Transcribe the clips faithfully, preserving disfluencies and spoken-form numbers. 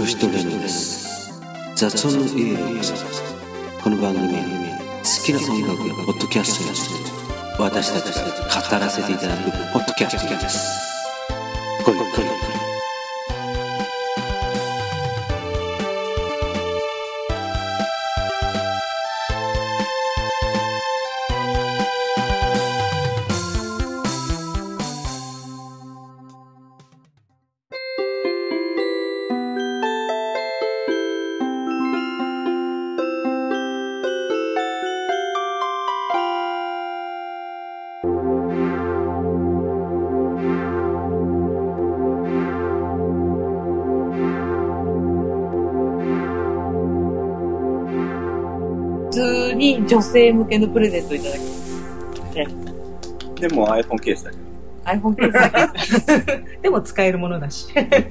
吉とレノです。雑音の家へようこそ。この番組は好きな音楽やポッドキャストについて私たちが語らせていただくポッドキャストです。ごゆっくり。 普通に女性向けのプレゼントいただきます、ね、 でも iPhone ケースだけど iPhone ケースだけでも使えるものだしなんかあ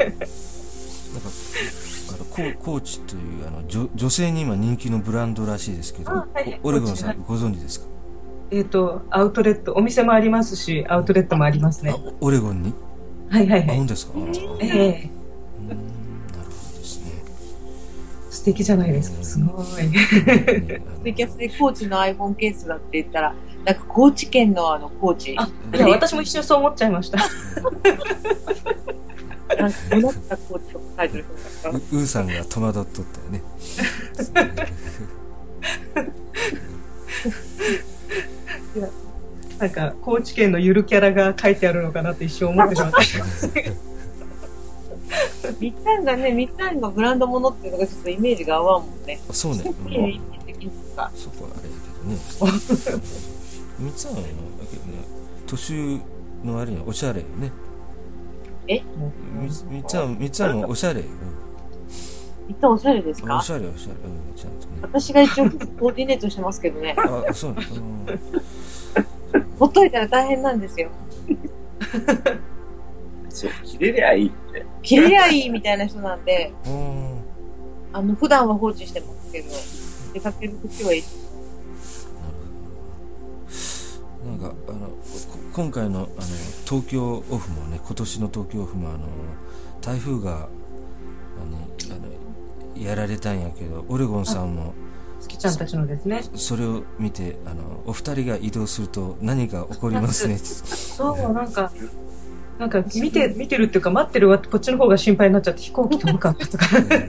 のコー、コーチというあの 女, 女性に今人気のブランドらしいですけど、はい、オレゴンさんご存知ですか？ えっ、ー、とアウトレットお店もありますしアウトレットもありますね。 オレゴンに？ はいはいはい。 あ、本当ですか？ ええー素敵じゃないですか。すごい。素敵ですね。高知の iPhone ケースだって言ったら、なんか高知県のあの高知。 あ、いや私も一瞬そう思っちゃいました。 なんかどなった高知とか書いてる人ですか？ ウーさんが戸惑っとったよね。 いや、なんか高知県のゆるキャラが書いてあるのかなって一瞬思ってしまった。 みっつぁんがね、みっつぁんがブランドものっていうのがちょっとイメージが合わんもんね。 そうね。 イメージ的にか。 そこはあれやけどね。みっつぁんはだけどね、年の割にはおしゃれよね。 え？ みっつぁん、みっつぁんもおしゃれよ。 みっつぁんおしゃれですか？ おしゃれおしゃれ。うん、ちゃんとね。 私が一応コーディネートしてますけどね。 あ、そうね。 ほっといたら大変なんですよ。 そう、着れりゃいいって。 着れりゃいいみたいな人なんで、あの、普段は放置してますけど、出かけるときはいい。 なんか、あの、今回の、あの、東京オフもね、今年の東京オフも、あの、台風が、あの、あのやられたんやけど、オレゴンさんも、 好きちゃんたちのですね。 それを見て、あの、お二人が移動すると何が起こりますね。 そう、なんか、なんか見て見てるっていうか待ってるわこっちの方が心配になっちゃって飛行機飛ぶかったとか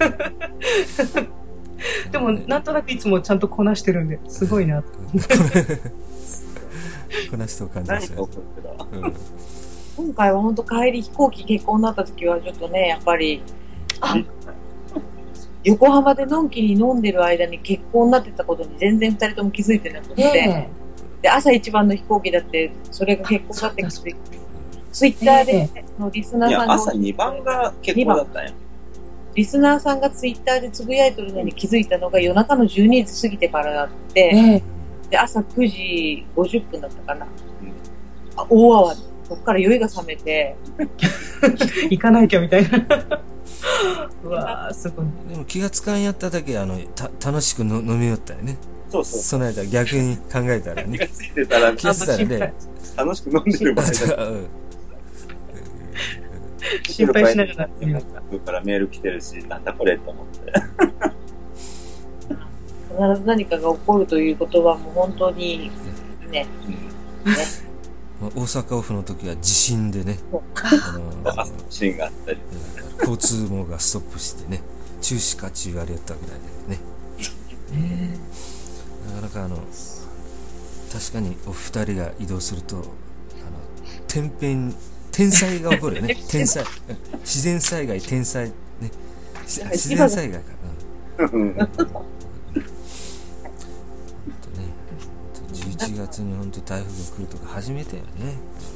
でもなんとなくいつもちゃんとこなしてるんですごいなとこなしと感じですよ、うん、 今回は本当帰り飛行機欠航になった時はちょっとねやっぱりあ横浜でのんきに飲んでる間に欠航になってたことに全然ふたりとも気づいてなくて、えー、で朝一番の飛行機だってそれが欠航だって気づいてツイッターでのリスナーさんが、 いや朝にばんが結構だったんや。 リスナーさんがツイッターでつぶやいてるのに気づいたのが夜中のじゅうにじ過ぎてからだって、えー、で朝くじごじゅっぷんだったかな、うん、あ大慌て。そこから酔いが覚めて行かないきゃみたいなうわーすごい。 でも気がつかんやっただけあのた楽しくの飲みよったよね。 そうそうその間逆に考えたらね気がついてたら気がついたらね楽しく飲んでる場合だうん心配しながら僕からメール来てるしなんだこれと思って必ず何かが起こるということはもう本当にね、うん、ね大阪オフの時は地震でねあの地震があったり交通網がストップしてね中止か中割りやったぐらいでね、えー、なかなかあの確かにお二人が移動するとあの天変天災が起こるよね天災自然災害天災ね自然災害かな、うん、本当ねじゅういちがつに本当台風が来るとか初めてよね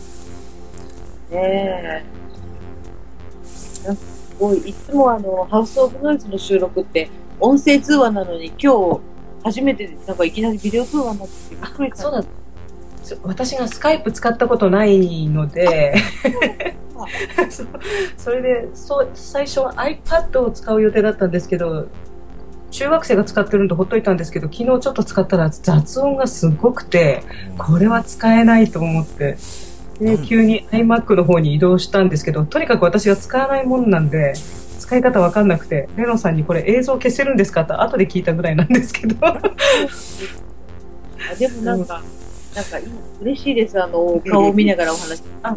ねえ、うん、すごいいつもあのハウスオブノイズの収録って音声通話なのに今日初めてなんかいきなりビデオ通話になってびっくりした。 そうだ私がスカイプ使ったことないのでそ, それでそう最初は iPad を使う予定だったんですけど中学生が使ってるんでほっといたんですけど昨日ちょっと使ったら雑音がすごくてこれは使えないと思ってで急に iMac の方に移動したんですけどとにかく私が使わないもんなんで使い方わかんなくて、レノさんにこれ映像消せるんですかって後で聞いたぐらいなんですけど。 あでもなんか、なんかいい嬉しいです。あの、顔を見ながらお話しするの。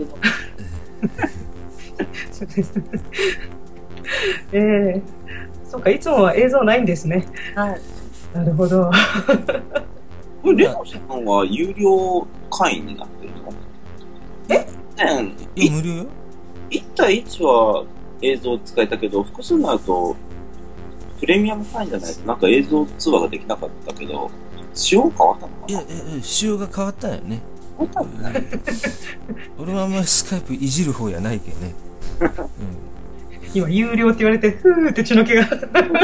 そうですね。ええー、そうか、いつもは映像ないんですね。 はい。 なるほど。 これ、レノさんは有料会員になってるの？えいや、無料よ。 いち対いちは映像使えたけど、複数になると、プレミアム会員じゃないとなんか映像通話ができなかったけど、仕様変わったのかな？ いや、いや仕様が変わったんよね。 変わったんだね。 俺はあんまりスカイプいじる方やないけどね。うん、 今、有料って言われて、ふーって血の気が。 去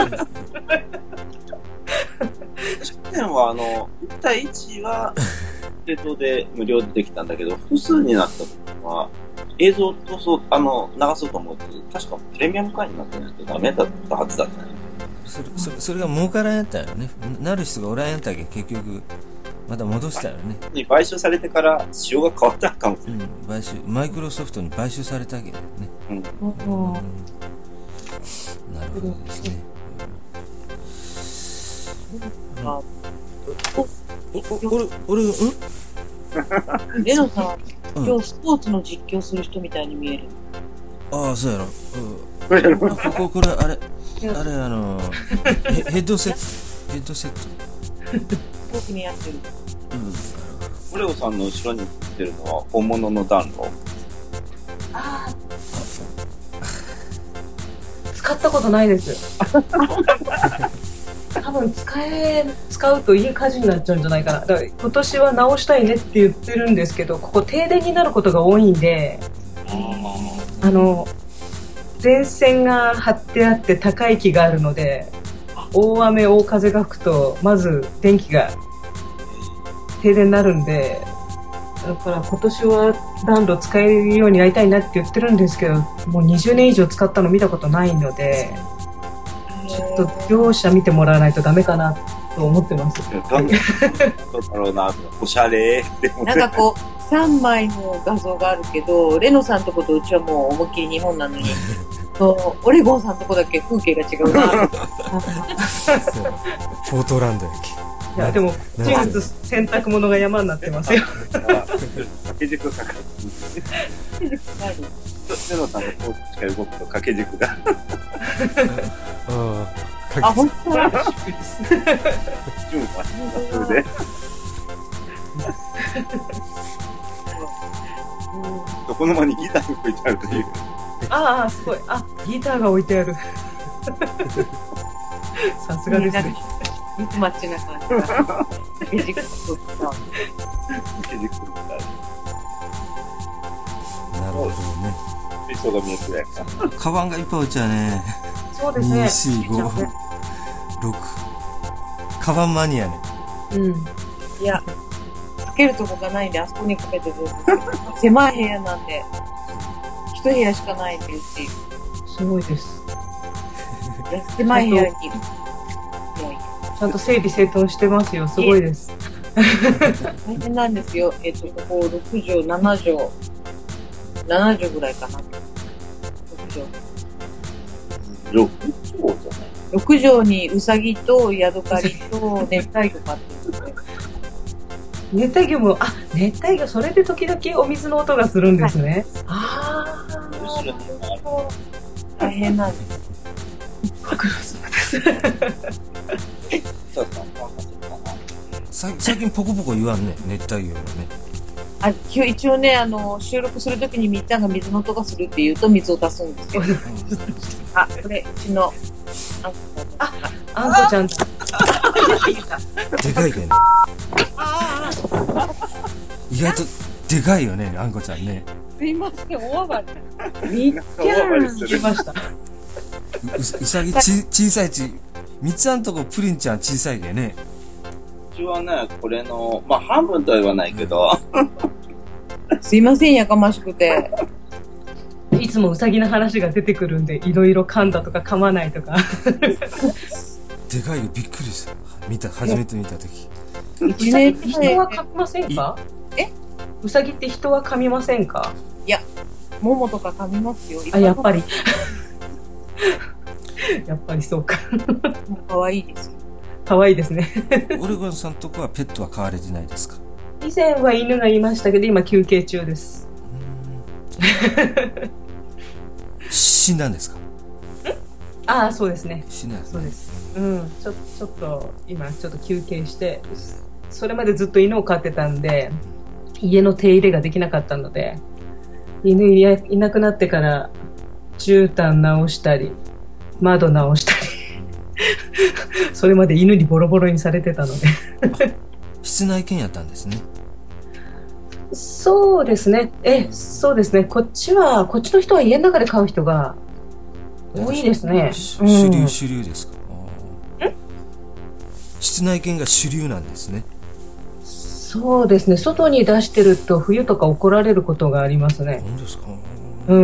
年はあの、いち対いちは映像で無料でできたんだけど、複数になった時は、映像とそう、あの、流そうと思うと、確かプレミアム会員になってないとダメだったはずだったね。 それ、それ、それが儲からんやったんよね。なる人がおらんやったけど、結局、また戻したよね。 に買収されてから仕様が変わったかもしれない。 うん、買収、マイクロソフトに買収されたけどね。 うん。 うん、なるほどですね。うん、あお俺、俺、うんレノさん、今日スポーツの実況する人みたいに見える。 ああ、そうやろ。うん、ここ、これ、あれ、あれ、あの、ヘッドセット、ヘッドセット。 僕にやってる。 うん。 オレオさんの後ろに映ってるのは本物の暖炉？ ああ。使ったことないです。多分使え、使うといい火事になっちゃうんじゃないかな。だから今年は直したいねって言ってるんですけど、ここ停電になることが多いんで、あの、電線が張ってあって高い木があるので、大雨大風が吹くとまず電気が停電になるんで、だから今年は暖炉使えるようになりたいなって言ってるんですけど、もうにじゅうねん以上使ったの見たことないので、ちょっと業者見てもらわないとダメかなと思ってます。 どうだろうな、おしゃれって思って。 なんかこうさんまいの画像があるけど、レノさんとことうちはもう思いっきり日本なのにオレゴンさんとこだけ風景が違うな。 ポートランドやけ。 いやでもジーンズ洗濯物が山になってますよ。 掛け軸がかかる。レノさんのポーチが動くと掛け軸が。 あ、本当だ。 順番それで。床の間にギターが置いてあるという。 ああ、すごい。あ、ギターが置いてある。さすがですね。 ミスマッチな感じが。掛け軸と掛け軸となるほどね。 水槽が見えてないか。 カバンがいっぱい置いちゃうね。 そうですね。 に、よん、ご、ろく。カバンマニアね。 うん。いや、かけるとこがないんで、あそこにかけてどうぞ。狭い部屋なんで、一部屋しかないんで、うち。 すごいです。 狭い部屋に。 ちゃんと整理整頓してますよ。すごいです。 大変なんですよ。えっと、こころくじょう、ななじょう。ななじょうぐらいかな。ろくじょう。 ろくじょうじゃない？ ろくじょうにうさぎとヤドカリと熱帯魚飼ってるんで。 熱帯魚も、あ、熱帯魚、それで時々お水の音がするんですね。はい、ああ。 大変なんです。 ご苦労様です。 最近ポコポコ言わんね、熱帯魚がね。 あ、一応ね、あの、収録するときにみっちゃんが水の音がするって言うと水を出すんですよ。あ、これ、うちの、 あ、あんこちゃん。 でかいけどね。意外とでかいよね、あんこちゃんね。 すいません、大暴れ。みっちゃん言いました。 う, うさぎち小さいち、みっつあんとこプリンちゃん小さいけどね。 うちはね、これの、まあ半分とは言わないけど。 すいません、やかましくて。 いつもうさぎの話が出てくるんで、いろいろ噛んだとか噛まないとか。 でかいよ、びっくりした。見た、初めて見たとき。 うさぎって人は噛みませんか？ え？ うさぎって人は噛みませんか？ いや、ももとか噛みますよ。 あ、やっぱり。 やっぱりそうか。 可愛いですよ。 可愛いですね。 オレゴンさんとこはペットは飼われてないですか？ 以前は犬がいましたけど、今休憩中です。 死んだんですか？ ああ、そうですね。 死んだんですね。 そうです。うん、ちょちょっと今ちょっと休憩して、それまでずっと犬を飼ってたんで、家の手入れができなかったので、犬いやいなくなってから絨毯直したり、窓直したり、それまで犬にボロボロにされてたので。 室内犬やったんですね。 そうですね。え、そうですね。こっちは、こっちの人は家の中で飼う人が多いですね。 主うん流、主流ですか？あー室内犬が主流なんですね。 そうですね。外に出してると冬とか怒られることがありますね。 何ですか？ うん。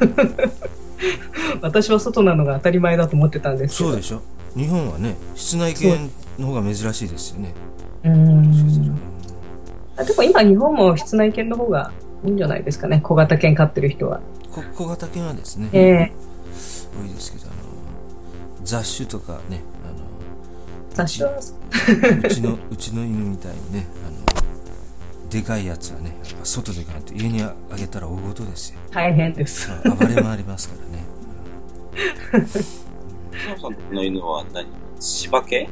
私は外なのが当たり前だと思ってたんですけど。 そうでしょ。日本はね、室内犬の方が珍しいですよね。 うーん。あ、でも今日本も室内犬の方がいいんじゃないですかね。小型犬飼ってる人は。 こ小型犬はですね、 ええ多いですけど、あの雑種とかね、あの雑種は、 うちのうちの犬みたいにね、あのでかいやつはね、やっぱ外で飼って家にあげたら大事ですよ。 大変です。 まあ暴れ回りますからね。 シノさんとこの犬は何？柴犬？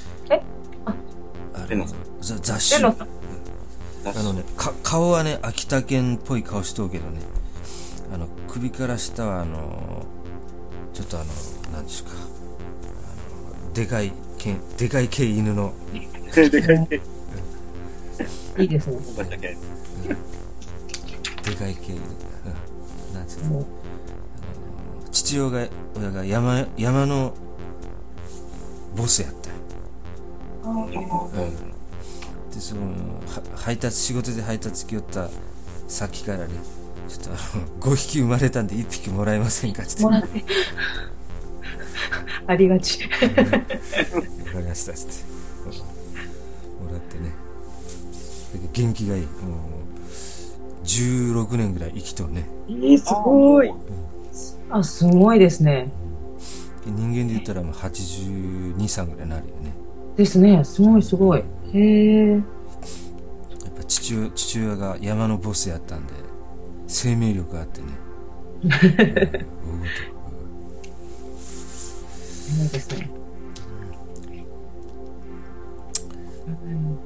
あのレノさんざ雑種。 レノさん。 あのね、か顔はね、秋田犬っぽい顔しとうけどね、あの首から下はあのちょっとあのなんでしょうか、あのでかい犬、でかい系犬のでかい犬。 いいですね。 小型犬。 でかい系犬、うんなんですか、 もうあの父親が親が山山のボスやったよ。うんでそのは配達仕事で配達来よった先からね、ちょっとあのごひき生まれたんでいっぴきもらえませんかってもらってありがち。 わかりましたっつってもらってね、元気がいい。もうじゅうろくねんぐらい生きとうね。 えー、すごい。あ、すごいですね。 人間で言ったらもうはちじゅうに、さんぐらいになるよね。 ですね。すごいすごい。へえ。 やっぱ父親父親が山のボスやったんで生命力があってね。うん、大事。 そうですね。うん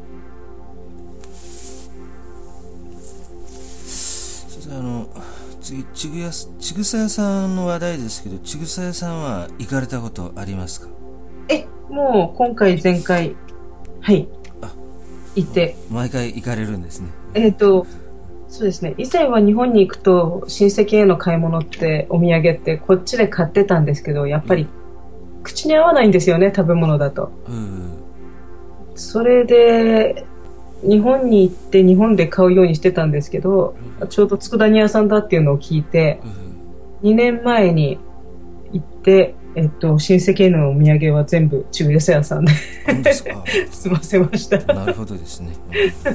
それあの次ちぐやちぐさ屋さんの話題ですけど、ちぐさ屋さんは行かれたことありますか？ え、もう今回前回はいあ行って、 毎回行かれるんですね。 えっとそうですね。以前は日本に行くと親戚への買い物ってお土産ってこっちで買ってたんですけど、やっぱり口に合わないんですよね、食べ物だと。 うん、 それで日本に行って日本で買うようにしてたんですけど、ちょうど佃煮屋さんだっていうのを聞いて、 うん、 にねんまえに行って、えっと、親戚へのお土産は全部中寄せ屋さんであんですか？ 済ませました。 なるほどですね。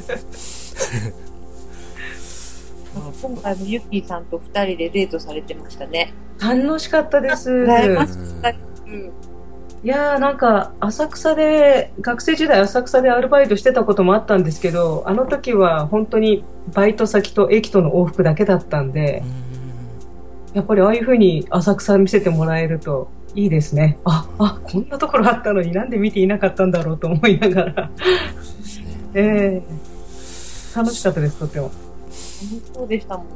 今回もユッキーさんと二人でデートされてましたね。 楽しかったです。 羨ましかったです。 いやーなんか浅草で学生時代浅草でアルバイトしてたこともあったんですけど、あの時は本当にバイト先と駅との往復だけだったんで、やっぱりああいう風に浅草見せてもらえるといいですね。ああ、こんなところあったのになんで見ていなかったんだろうと思いながらえー、楽しかったです。とてもそうでしたもん。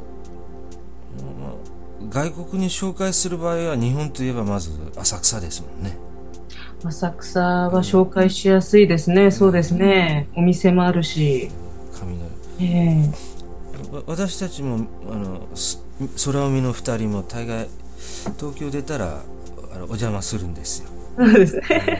外国に紹介する場合は日本といえばまず浅草ですもんね。 浅草は紹介しやすいですね。そうですね。お店もあるし。 雷。 えー、わ私たちもあの空海の二人も大概東京出たらあのお邪魔するんですよ。 そうですね。 なんか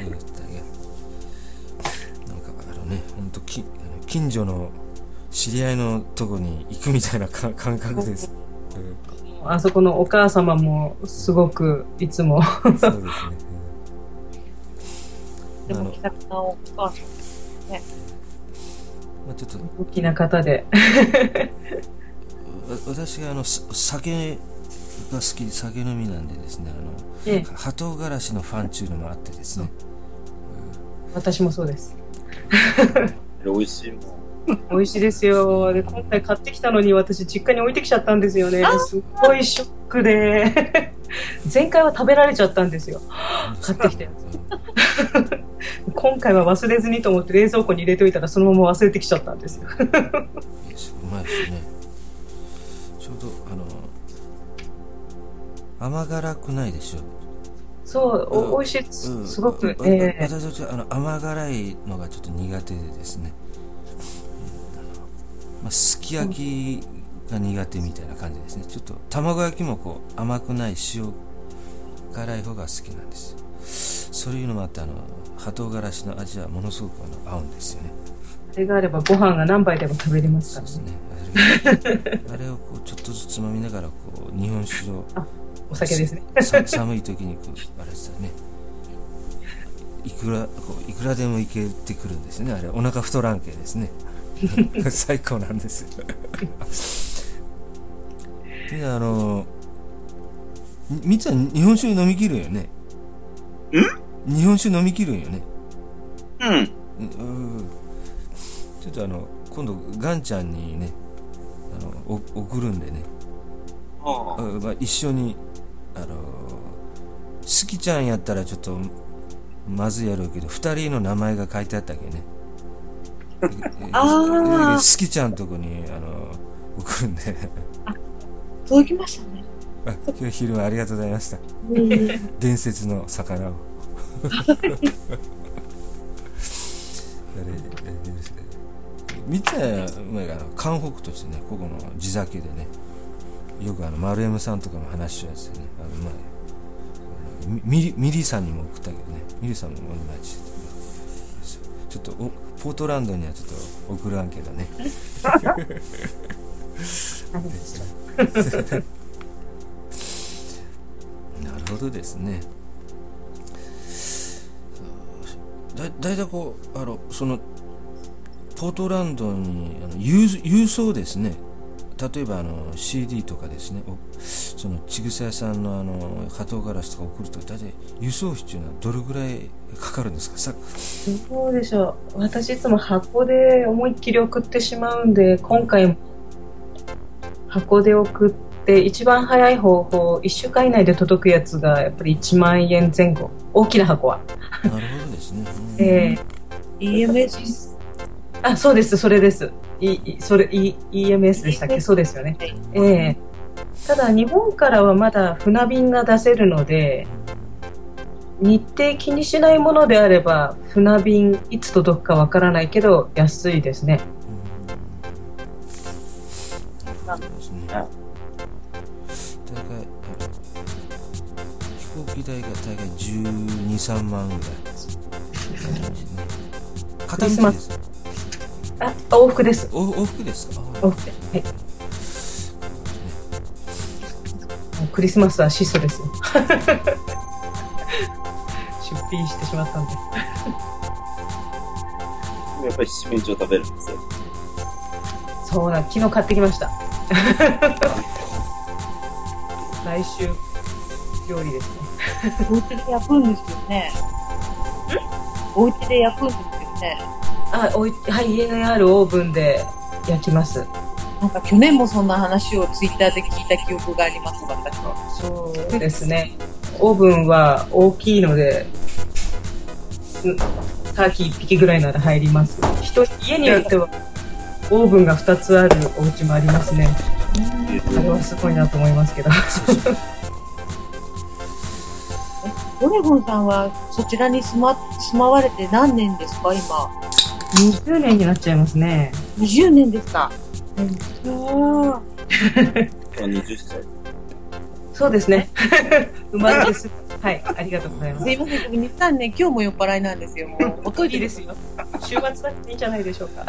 あのね、本当き近所の知り合いのとこに行くみたいな感覚です。 あそこのお母様もすごくいつもそうですね。 でも気さくなお母さんですね。 まあちょっと大きな方で私があの酒僕は好き、酒飲みなんでですね、あの、 ええ、 葉唐辛子のファンチューのもあってですね。 私もそうです。 美味しいもん。 美味しいですよ。で、今回買ってきたのに私実家に置いてきちゃったんですよね。すっごいショックで。前回は食べられちゃったんですよ。買ってきたやつ。今回は忘れずにと思って冷蔵庫に入れておいたらそのまま忘れてきちゃったんですよ。 うまいですね。ちょうど、あの、甘辛くないでしょ。 そう、お美味しいです。 うん、 すごく。 わえー、 私はあの甘辛いのがちょっと苦手でですね。まあ、すき焼きが苦手みたいな感じですね。ちょっと卵焼きもこう甘くない塩辛い方が好きなんですよ。そういうのもあって、あの葉唐辛子の味はものすごくあの合うんですよね。 あれがあればご飯が何杯でも食べれますからね。 そうですね。あれをこうちょっとずつつまみながらこう日本酒をお酒ですね。 寒い時にこうあれですよね。いくらこういくらでもいけてくるんですね。あれお腹太らん系ですね。最高なんですよ。みんなあのみっつは日本酒飲み切るんよね。ん？日本酒飲み切るんよね。 うん。うん。 ちょっとあの今度ガンちゃんにねあのお送るんでね。 ああ。 まあ、一緒にあの好きちゃんやったらちょっとまずいやろうけど二人の名前が書いてあったっけね。 ああ。 好きちゃんとこにあの送るんで。 あ、届きましたね。 あ、今日昼はありがとうございました。伝説の魚を。みっつは前が関北としてね、ここの地酒でね、よくあの丸山さんとかも話しやすいね。あの前ミリミリさんにも送ったけどね、ミリさんも同じ。ちょっとおポートランドにはちょっと送らんけどね。なるほどですね。だだいたいこうあのそのポートランドにあの郵郵送ですね。例えばあの シーディー とかですね、おそのちぐさ屋さんのあの葉唐辛子とか送ると大体輸送費っていうのはどれぐらいかかるんですか？さそうでしょう。私いつも箱で思いっきり送ってしまうんで、今回も箱で送って一番早い方法、いっしゅうかん以内で届くやつがやっぱりいちまんえん前後、大きな箱は。 なるほどですね。 えー、 イーエムエスあ、そうです、それです。いそれ イーエムエス でしたっけ？そうですよね。 はい、 えー、ただ日本からはまだ船便が出せるので、日程気にしないものであれば船便いつ届くかわからないけど安いですね。 そうですね。大概飛行機代が大概じゅうに、さんまんぐらいですね。片道です。 あ、往復です。 お往復ですか？ 往復で、はい。もうクリスマスは質素ですよ。出品してしまったんで。 やっぱり七面鳥食べるんですよ。 そうだ、昨日買ってきました。来週料理ですね。 お家で焼くんですよね。お家で焼くんですよね。 あ、おい、はい、家にあるオーブンで焼きます。 なんか去年もそんな話をツイッターで聞いた記憶があります、私は。 そうですね。オーブンは大きいので、ターキーいっぴきぐらいなら入ります。人、家によってはオーブンがふたつあるお家もありますね。あれはすごいなと思いますけど。 オレゴンさんはそちらに住ま、住まわれて何年ですか、今？ にじゅうねんになっちゃいますね。 にじゅうねんですか。 うん、 ああ、にじゅっさい。 そうですね。生まれです。はい、ありがとうございます。 すいません、日産ね、今日も酔っ払いなんですよ。もう、おといいですよ。週末だっていいんじゃないでしょうか。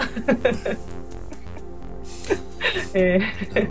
えー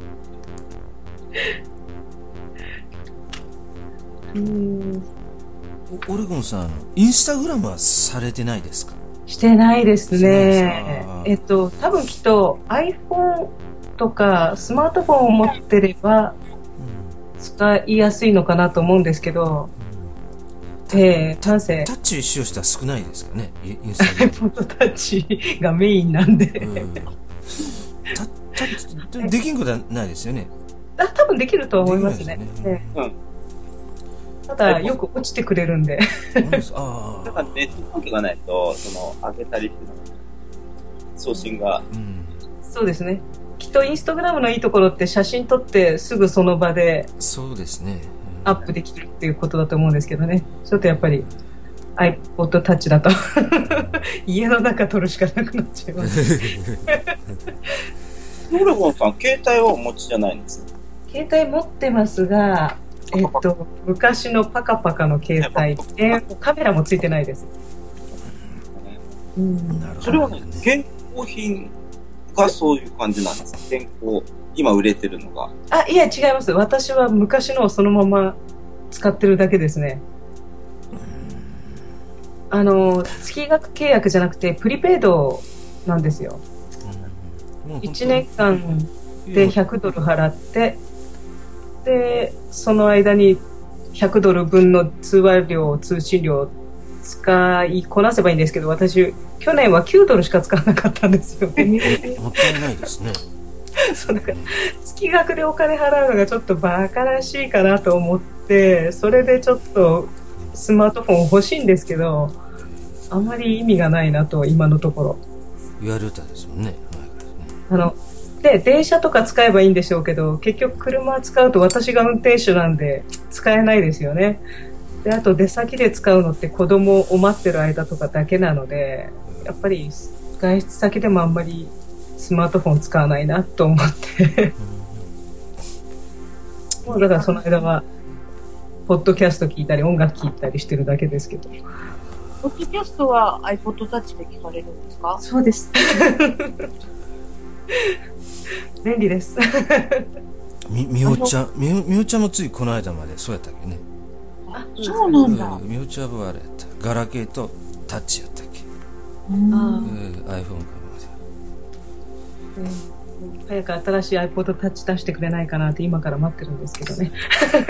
うーん、 オレゴンさん、インスタグラムはされてないですか？ してないですしてないですねか。 えっと、多分きっと iPhone とかスマートフォンを持ってれば使いやすいのかなと思うんですけど、えー、なんせタッチ使用したら少ないですかね、インスタグラム。 フォトタッチがメインなんで、 うん、タタッチできんことはないですよね。 あ、多分できると思いますね。 できないですよね。 うん。 ただよく落ちてくれるんで。 ああ。だからネット環境がないと、その上げたりっていうのは送信が、 うん、 そうですね。きっとインスタグラムのいいところって写真撮ってすぐその場でそうですね、 アップできるっていうことだと思うんですけどね。ちょっとやっぱり iPod Touch だと家の中撮るしかなくなっちゃいます。 ノルゴンさん携帯はお持ちじゃないんですか？ 携帯持ってますが、えっと昔のパカパカの携帯でカメラもついてないです。 うん、それはね、現行品がそういう感じなんですか？現行、今売れてるのが。 あ、いや違います。私は昔のをそのまま使ってるだけですね。あの月額契約じゃなくてプリペイドなんですよ。いちねんかんでひゃくドル払って、でその間にひゃくドル分の通話料通信料使いこなせばいいんですけど、私去年はきゅうドルしか使わなかったんですよね。 もったいないですね。 そうだから月額でお金払うのがちょっとバカらしいかなと思って、それでちょっとスマートフォン欲しいんですけど、あまり意味がないなと今のところ。 言われたですもんね。 あので電車とか使えばいいんでしょうけど、結局車使うと私が運転手なんで使えないですよね。であと出先で使うのって子供を待ってる間とかだけなので、やっぱり外出先でもあんまりスマートフォン使わないなと思ってもうだからその間はポッドキャスト聞いたり音楽聞いたりしてるだけですけど。 ポッドキャストは iPod Touch で聞かれるんですか？ そうです便利ですみみおちゃんみおみおちゃんもついこの間までそうやったっけね。 あ、そうなんだ。 うん、みおちゃんはあれやった、ガラケーとタッチやったっけ。 うん、 うん、iPhone かまで、 うん、早く新しい iPod Touch 出してくれないかなって今から待ってるんですけどね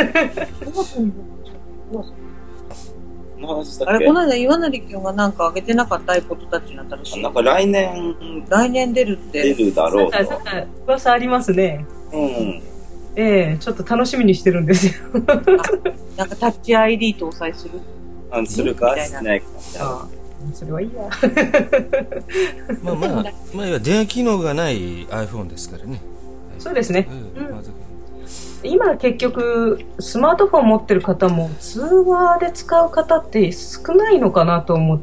あれ、この間岩成君がなんか上げてなかった iPod Touch になったらしい。 なんか来年来年出るって出るだろうと。 なんか噂ありますね。 うん。 ええ、ちょっと楽しみにしてるんですよなんかタッチ アイディー 搭載する？ あ、するかしないかみたいな。それはいいやまあまあまあいわ電話機能がない iPhone ですからね。 そうですね、 うんうん、 今結局スマートフォン持ってる方も通話で使う方って少ないのかなと思って、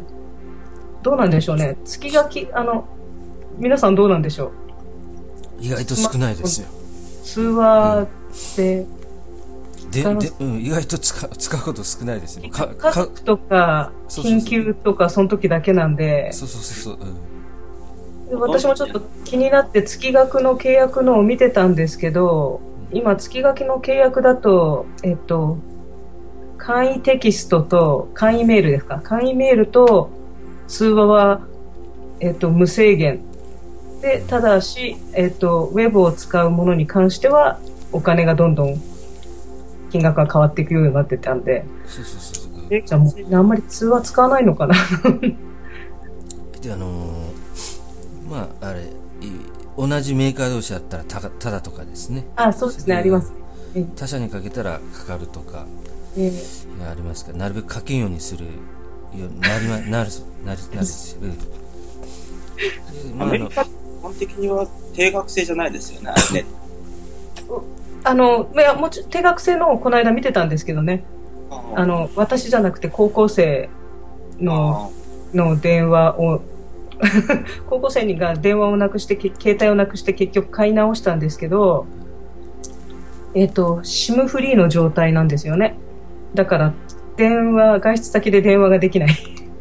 どうなんでしょうね。月々あの皆さんどうなんでしょう。意外と少ないですよ。 通話で、 うん、でで、うん、意外と使う使うこと少ないですよ。 か家族とか緊急とかその時だけなんで。 そうそうそうそう、 うん、私もちょっと気になって月額の契約のを見てたんですけど、今月額の契約だとえっと簡易テキストと簡易メールですか。簡易メールと通話はえっと無制限で、ただしえっとウェブを使うものに関してはお金がどんどん金額が変わっていくようになってたんで、 そうそうそうそう、 じゃあもうあんまり通話使わないのかなであのー、まああれ同じメーカー同士だったらたただとかですね。 あ、そうですね、あります。 他社にかけたらかかるとか、えー、いやありますから、なるべくかけんようにするようになりまなるなるなるですよ。 アメリカ基本的には定額制じゃないですよね。ねあのいやもち定額制のをこの間見てたんですけどね。あの私じゃなくて高校生のの電話を高校生が電話をなくして携帯をなくして結局買い直したんですけど、えっと シム フリーの状態なんですよね。だから電話外出先で電話ができない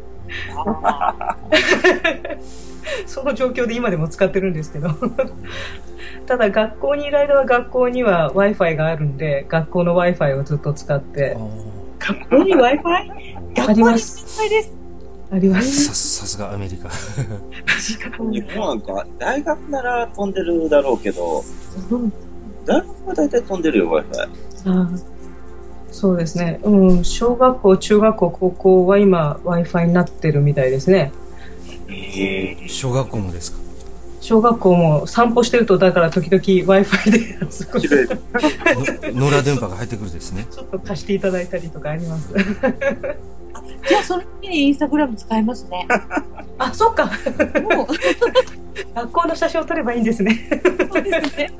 その状況で今でも使ってるんですけどただ学校にいる間は学校には Wi-Fi があるんで、学校の Wi-Fi をずっと使って。 学校に Wi-Fi？ 学校に Wi-Fi です。 あります。 ささすがアメリカ日本なんか大学なら飛んでるだろうけど、大学は大体飛んでるよ Wi-Fi。 あそうですね、うん、小学校、中学校、高校は今 Wi-Fi になってるみたいですね。 えー、 小学校もですか？ 小学校も散歩してるとだから時々 Wi-Fi であそこ綺麗の野良電波が入ってくるですね。 ちょっと貸していただいたりとかあります。 じゃあその時にインスタグラム使えますね。 あ、そっか。 もう学校の写真を撮ればいいんですね。 そうですね。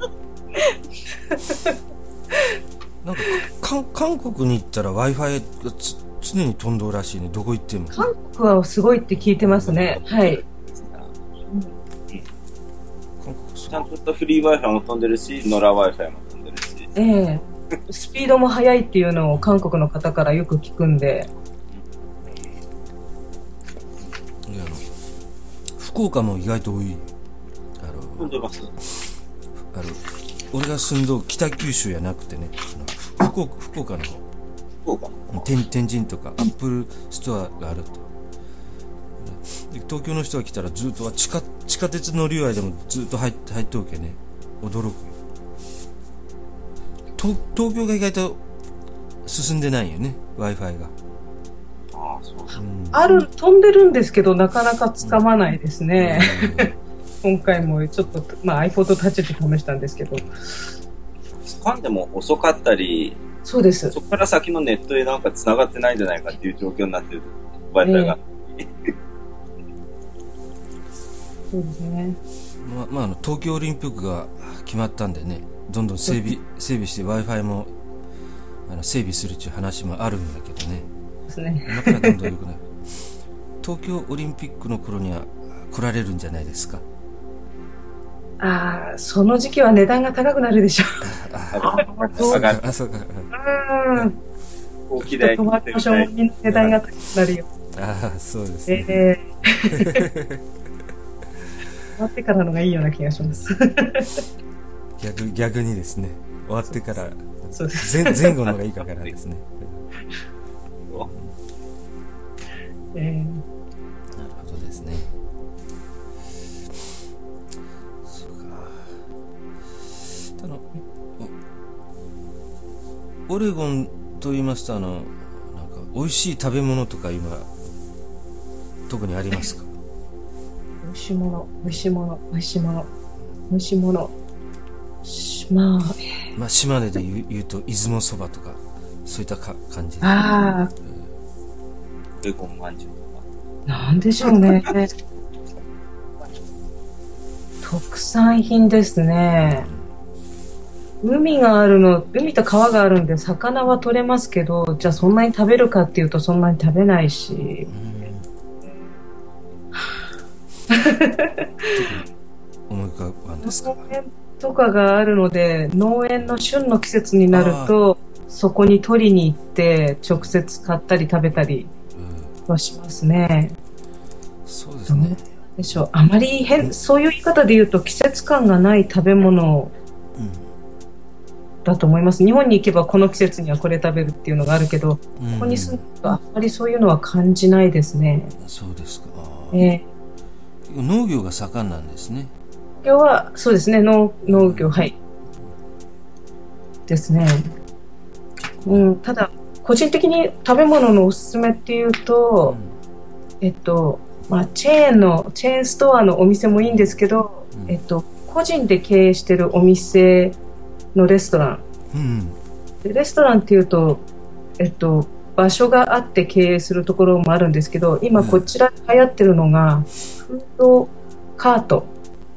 なんかか韓国に行ったら Wi-Fi がつ常に飛んどるらしいね。どこ行っても。 韓国はすごいって聞いてますね。はい。 韓国すちゃんとしたフリー Wi-Fi も飛んでるし、野良 Wi-Fi も飛んでるし。 ええスピードも速いっていうのを韓国の方からよく聞くんで。 いやあの福岡も意外と多い。あの飛んでますあの俺が住んど北九州やなくてね、あの福岡福岡の方。 福岡天, 天神とかアップルストアがあると。で東京の人が来たらずっと地 下, 地下鉄乗り合いでもずっと入って入っておけね、驚く。東東京が意外と進んでないよね、 Wi-Fi が。 ああ、そう。 うんある、飛んでるんですけど、なかなかつかまないですね。今回もちょっと、まあ、iPod Touch で試したんですけど。 掴んでも遅かったり、 そうです。 そこから先のネットへなんか繋がってないんじゃないかっていう状況になってる Wi-Fi が。 そうですね。 まあまあ、あの東京オリンピックが決まったんでね、どんどん整備整備して Wi-Fi もあの整備するっていう話もあるんだけどね。 ですね。 今からどんどん良くなる。東京オリンピックの頃には来られるんじゃないですか。 ああ、その時期は値段が高くなるでしょ上がる。 あ、そうか。 う。うん。 大きな泊まりましょう。みんな値段が高くなるよ。 ああ、そうですね。 ええ終わってからのがいいような気がします。 逆逆にですね、終わってからそうです。 前前後のがいいかからですね。 ええなるほどですね。そうか。ただおオレゴンと言いますと、あのなんか美味しい食べ物とか今特にありますか？ 美味しいもの、美味しいもの、美味しいもの、美味しいもの。しまあ、 まあ島根で言う、言うと出雲そばとかそういったか感じで。 ああ、 オレゴンまんじゅうとか。 なんでしょうね。特産品ですね。海があるの、海と川があるんで魚は取れますけど、じゃあそんなに食べるかっていうとそんなに食べないし。 思い浮かばんですか？ 農園とかがあるので、農園の旬の季節になるとそこに取りに行って直接買ったり食べたりはしますね。 そうですね。 でしょう。あまり変、そういう言い方で言うと季節感がない食べ物だと思います。日本に行けばこの季節にはこれ食べるっていうのがあるけど、 うん、 ここに住んでるとあまりそういうのは感じないですね。 そうですか。 えー、 農業が盛んなんですね。 今日はそうですね、農農業、はいですね。うん、ただ個人的に食べ物のおすすめっていうと、うん、えっとまあチェーンのチェーンストアのお店もいいんですけど、うん、えっと個人で経営してるお店のレストラン、うん、でレストランっていうとえっと場所があって経営するところもあるんですけど、今こちらで流行ってるのが、うん、フードカート。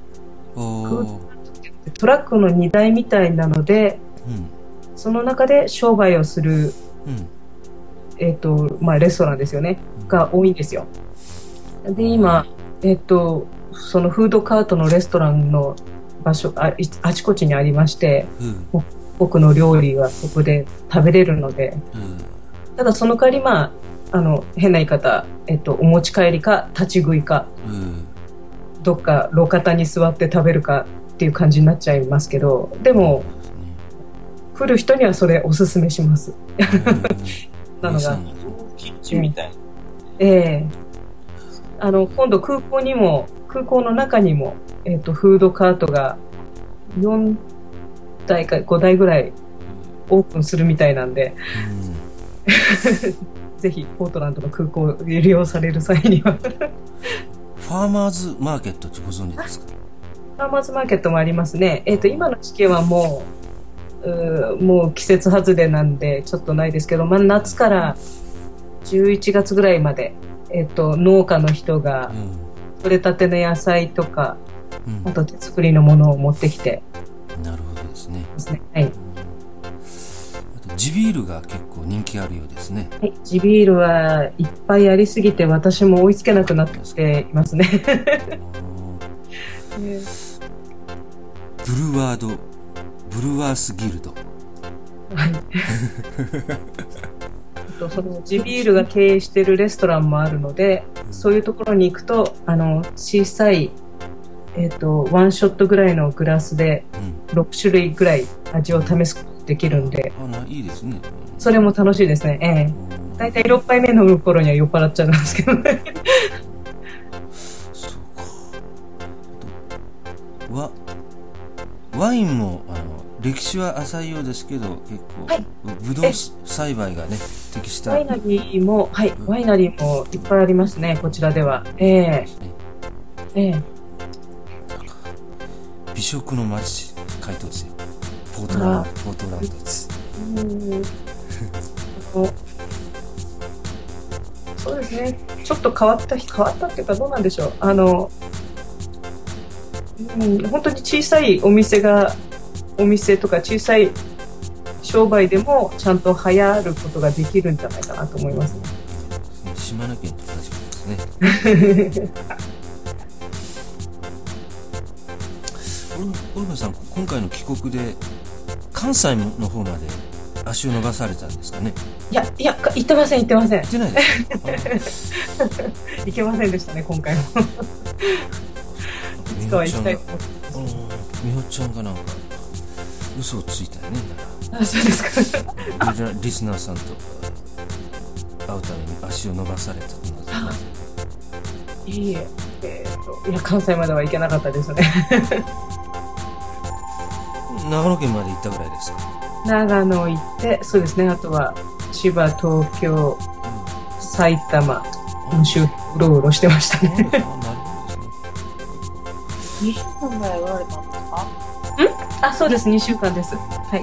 トラックの荷台みたいなので、うん、その中で商売をする、うん、えっとまあ、レストランですよね、うん、が多いんですよ。で今、えっと、そのフードカートのレストランの場所 あ, あちこちにありまして、うん、僕の料理がそこで食べれるので、うん、ただその代わり、まあ、あの変な言い方、えっと、お持ち帰りか立ち食いか、うんどっか路肩に座って食べるかっていう感じになっちゃいますけど、でも来る人にはそれおすすめします。なのがキッチンみたいな、 ええー、あの今度空港にも空港の中にも、えーと、フードカートがよんだいかごだいぐらいオープンするみたいなんで、 うん、 ぜひポートランドの空港を利用される際にはファーマーズマーケットってご存知ですか？ ファーマーズマーケットもありますね。えっと、今の時期はもう、うーもう季節外れなんでちょっとないですけど、まあ、夏からじゅういちがつぐらいまで、えっと、農家の人が取れたての野菜とか、 うんあと手作りのものを持ってきてうん、なるほどですね。 ですね。はい。 あと地ビールが結構人気あるようですね。 はい、地ビールはいっぱいありすぎて私も追いつけなくなっていますね。 ブルワード、ブルワースギルド。 はい。あとその地ビールが経営しているレストランもあるので、そういうところに行くと、あの小さい、えっと、ワンショットぐらいのグラスでうん、 ろくしゅるいぐらい味を試すことができるんで、 あないいですね。 それも楽しいですね。ええ。だいたいろっぱいめ飲む頃には酔っ払っちゃうんですけどね。 そうか。あとワワインもあの歴史は浅いようですけど結構、 はい、 ブドウ栽培がね適したワイナリーも、はい、ワイナリーもいっぱいありますね、こちらでは。ええですね。 ええ。 美食の街書いてますよ。ポートランド、 あポートランドです。 うん。あのそうですね。ちょっと変わった変わったっていうかどうなんでしょう。あの、うん、本当に小さいお店がお店とか小さい商売でもちゃんと流行ることができるんじゃないかなと思いますね。 島根県と確かですね。オルメさん、今回の帰国で関西の方まで足を伸ばされたんですかね。 いやいや行ってません行ってません。 行ってないですか。 行けませんでしたね今回も。いつかは行きたいと思ってます。 みほちゃんがなんか嘘をついたよね。 あ、そうですか。 リ, リスナーさんと会うために足を伸ばされたと思います。 いいえ、えーと、いや関西までは行けなかったですね。 長野県まで行ったぐらいですか。 長野行って、そうですね、あとは千葉、東京、埼玉の周辺うろうろしてましたね。 なるほどですね。 にしゅうかんぐらいおられたんですか？ あ、そうです、にしゅうかんです。はい。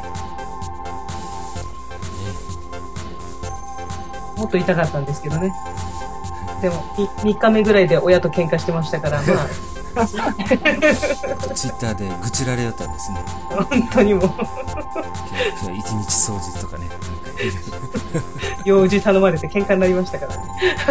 もっと痛かったんですけどね。でもみっかめぐらいで親と喧嘩してましたから、まあ。 ツイッターで愚痴られよったんですね。 本当にもう。 今日一日掃除とかね。 用事頼まれて喧嘩になりましたからね。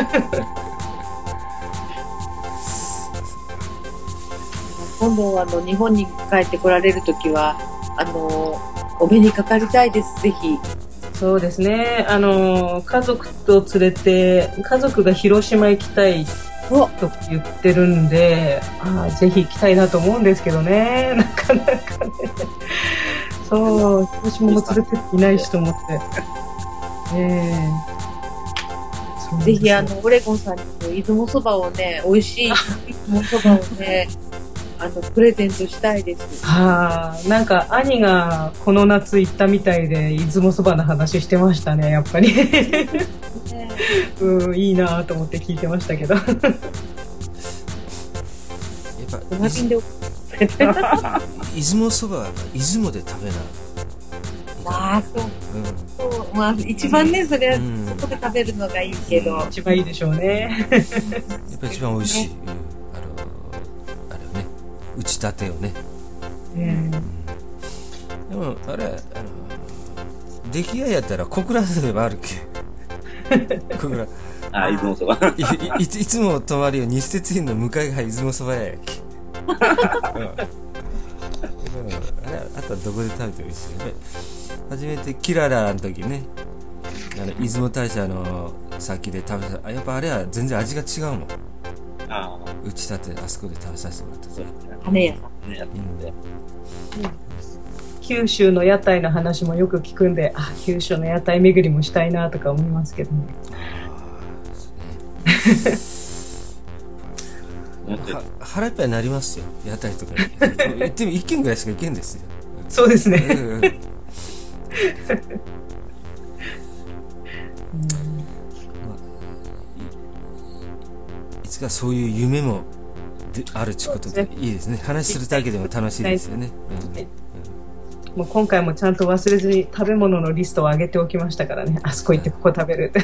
今度あの日本に帰ってこられるときはあのお目にかかりたいです。ぜひ。 そうですね。あの家族と連れて家族が広島行きたいと言ってるんで、あぜひ行きたいなと思うんですけどね。なかなかね。そう、広島も連れてっていないしと思って。ええー。 ぜひあのオレゴンさんに出雲そばをね、美味しい出雲そばをね。あのプレゼントしたいです。 はあ、なんか兄がこの夏行ったみたいで出雲そばの話してましたね、やっぱり。うん、いいなと思って聞いてましたけど。やっぱ出雲そばは出雲で食べな。 ああ、そう、うん、そう、まあ一番ね、それはそこで食べるのがいいけど、 うん、一番いいでしょうね。 やっぱ一番美味しい。ね、打ち立てをね、 うん、 でもあれあの出来合いやったら小倉ではあるけ小倉あ出雲そばい, い, いつも泊まるよ西鉄園の向かいが出雲そば屋やけあれあとはどこで食べてもいいですよね。初めてキララの時ね、あの出雲大社の先で食べた、やっぱあれは全然味が違うもん。 あ打ち立てあそこで食べさせてもらった。そう羽屋さんね、やってて、うん、 九州の屋台の話もよく聞くんで、あ、九州の屋台巡りもしたいなとか思いますけどね。 は腹いっぱいになりますよ、屋台とかに行ってもいっけんぐらいしか行けんですよ。 そうですね。 いつかそういう夢もであるちことでいいですね。話するだけでも楽しいですよね。 うん、もう今回もちゃんと忘れずに食べ物のリストを上げておきましたからね。あそこ行ってここ食べるって。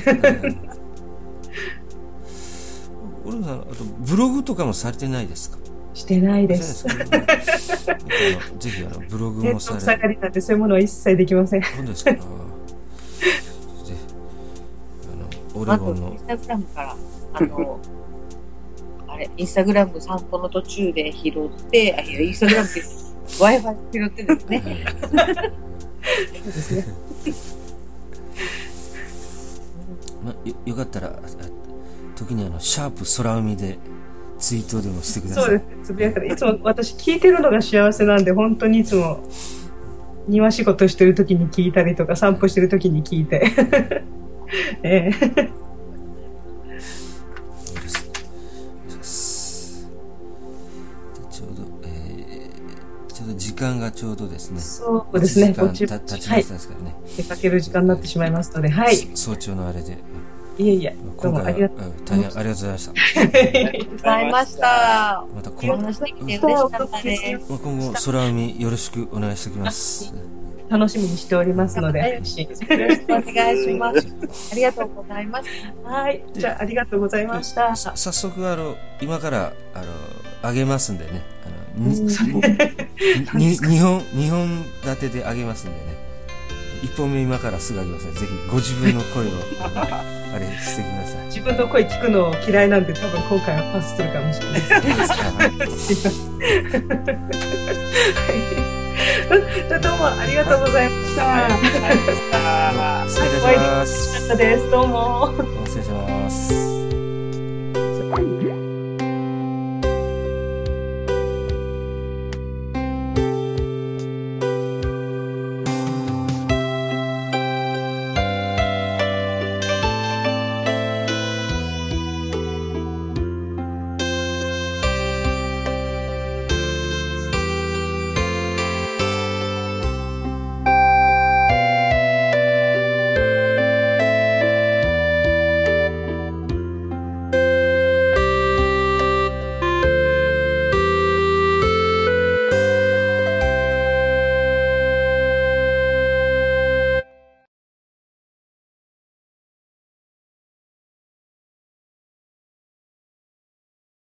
オルガさん、あとブログとかもされてないですか？ してないです。 ぜひあのブログもされて。 下がりなんてそういうものは一切できません。 本当ですか？ぜひあのオレゴンのインスタグラムからあのあれインスタグラム散歩の途中で拾ってあインスタグラムで Wi-Fi 拾ってですね。そうですね。 まよよかったら時にあのシャープ空海でツイートでもしてください。 そうです。つぶやくいつも私聞いてるのが幸せなんで本当にいつも庭仕事してる時に聞いたりとか散歩してる時に聞いて、えー、 ちょうど、えー、ちょうど時間がちょうどですね。 そうですね。 時間た経ちましたですからね、 はい。出かける時間になってしまいますので、はい。 早朝のあれで。 いえいえ、どうもありがとう。 大変ありがとうございました。 ありがとうございました。 また今後してきて嬉しかったです。 今後空海よろしくお願いしておきます。 楽しみにしておりますので、 よろしくお願いします。ありがとうございます。 はい、じゃあありがとうございました。 早速あの今からあのあげますんでね。あのに日本日本立てであげますんでね。一本目今からすぐあげますので、ぜひご自分の声をあれしてください。 自分の声聞くの嫌いなんで多分今回はパスするかもしれないです。どうもありがとうございました。 失礼いたします。 楽しかったです。どうも。